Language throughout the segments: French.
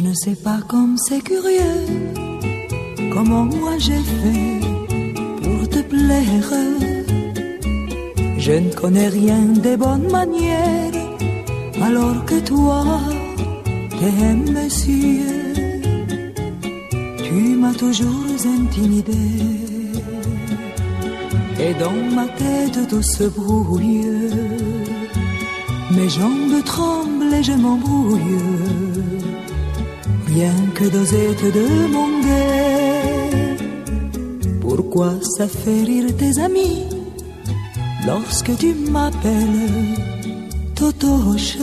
ne sais pas comme c'est curieux, comment moi j'ai fait pour te plaire. Je ne connais rien des bonnes manières, alors que toi, t'aimes monsieur. Tu m'as toujours intimidé, et dans ma tête tout se brouille. Mes jambes tremblent et je m'embrouille, rien que d'oser te demander pourquoi ça fait rire tes amis lorsque tu m'appelles Totoche.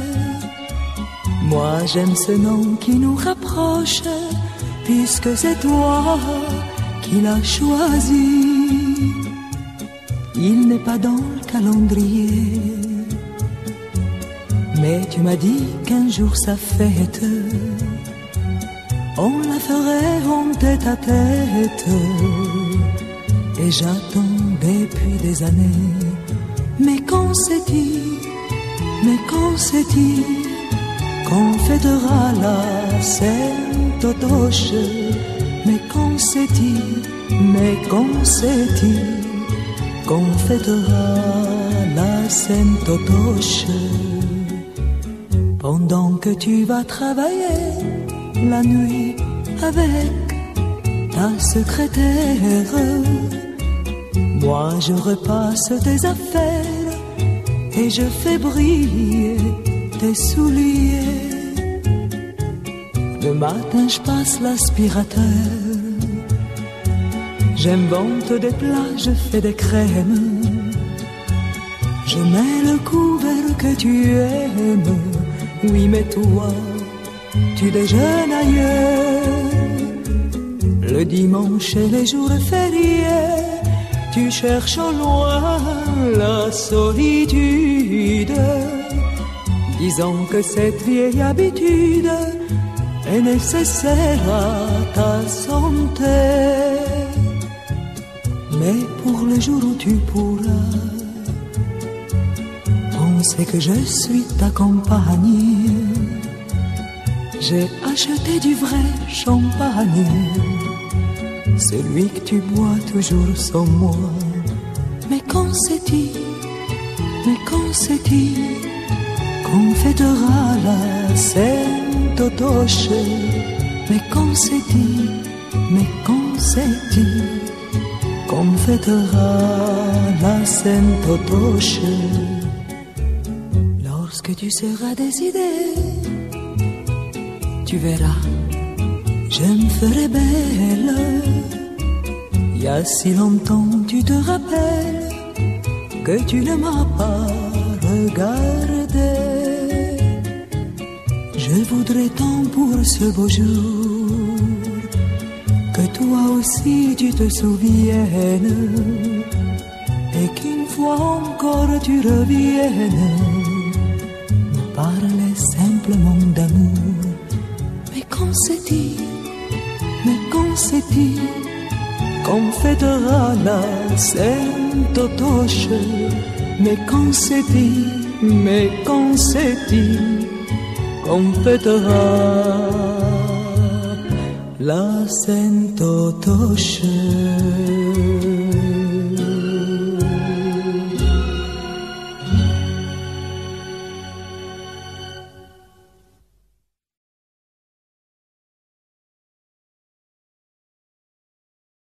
Moi j'aime ce nom qui nous rapproche, puisque c'est toi qui l'as choisi. Il n'est pas dans le calendrier, mais tu m'as dit qu'un jour sa fête, on la ferait en tête à tête. Et j'attends depuis des années. Mais quand c'est-il, mais quand c'est-il qu'on fêtera la Sainte-Totoche? Mais quand c'est-il, mais quand c'est-il qu'on fêtera la Sainte-Totoche? Pendant que tu vas travailler la nuit avec ta secrétaire, moi je repasse tes affaires et je fais briller tes souliers. Le matin je passe l'aspirateur, j'invente des plats, je fais des crèmes, je mets le couvert que tu aimes. Oui, mais toi, tu déjeunes ailleurs. Le dimanche et les jours fériés, tu cherches au loin la solitude, disant que cette vieille habitude est nécessaire à ta santé. Mais pour le jour où tu pourras penser que je suis ta compagne, j'ai acheté du vrai champagne, celui que tu bois toujours sans moi. Mais quand c'est-il, mais quand c'est-il qu'on fêtera la Sainte-Totoche? Mais quand c'est-il, mais quand c'est-il qu'on fêtera la Sainte-Totoche? Lorsque tu seras décidé, tu verras, je me ferai belle. Il y a si longtemps, tu te rappelles que tu ne m'as pas regardé. Je voudrais tant pour ce beau jour que toi aussi tu te souviennes, et qu'une fois encore tu reviennes me parler simplement d'amour. Mais quand c'est-il, mais quand c'est-il qu'on fêtera la Sainte-Totoche? Mais quand c'est-il, mais quand c'est-il qu'on fêtera la Sainte-Totoche?